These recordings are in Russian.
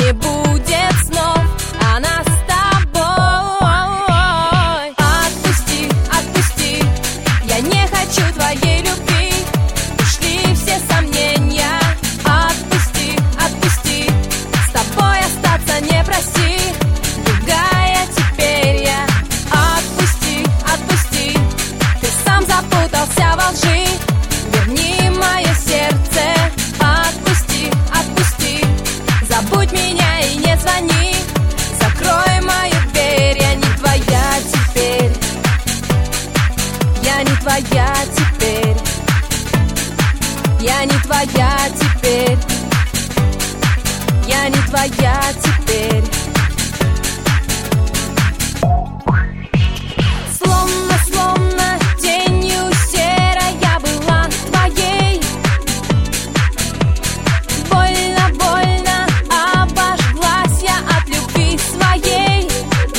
не будет снов о нас с тобой. Отпусти, отпусти, я не хочу твоей любви. Ушли все сомнения. Отпусти, отпусти, с тобой остаться не проси. Другая теперь я. Отпусти, отпусти, ты сам запутался во лжи. Верни мое сердце. Отпусти, отпусти, забудь меня и не звони. Закрой мою дверь, я не твоя теперь. Я не твоя теперь. Я не твоя теперь. Я не твоя теперь. Словно тенью серая была твоей. Больно обожглась я от любви своей.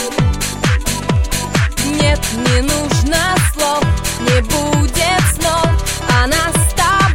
Нет, не нужно слов, не будет снов о нас с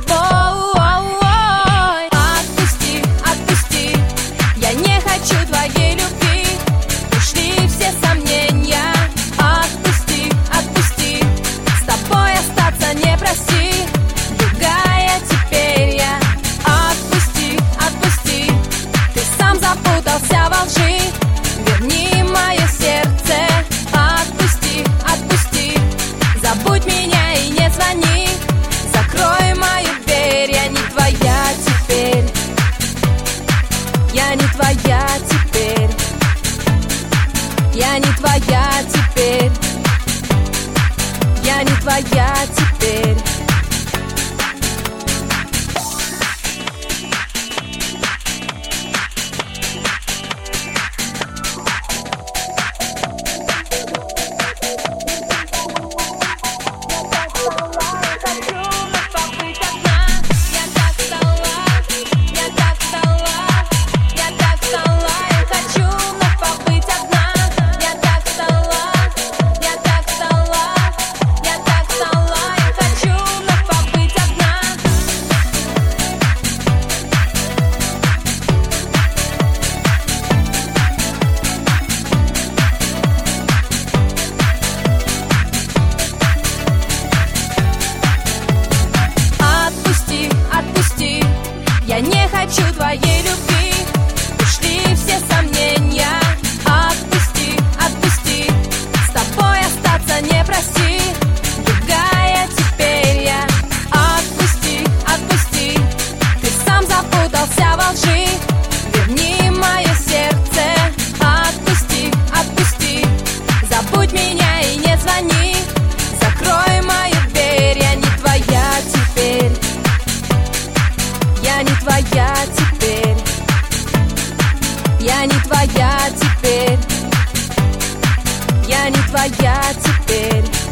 тобой. Отпусти, отпусти, я не хочу твоей любви. Ушли все сомнения. Отпусти, отпусти, с тобой остаться не проси. Другая теперь я. Отпусти, отпусти, ты сам запутался во лжи. Верни мое сердце. Отпусти, отпусти, забудь меня и не звони. Закрой мою дверь, я не твоя теперь. Я не твоя теперь. Я не твоя теперь. Я не твоя теперь. Я не хочу твоей любви. Ушли все сомнения. Отпусти, отпусти, с тобой остаться не проси. Другая теперь я. Отпусти, отпусти, ты сам запутался во лжи. Верни мое сердце. Отпусти, отпусти, забудь меня и не звони. Закрой мою дверь, я не твоя теперь. Я не твоя теперь. Я не твоя теперь. Я не твоя теперь.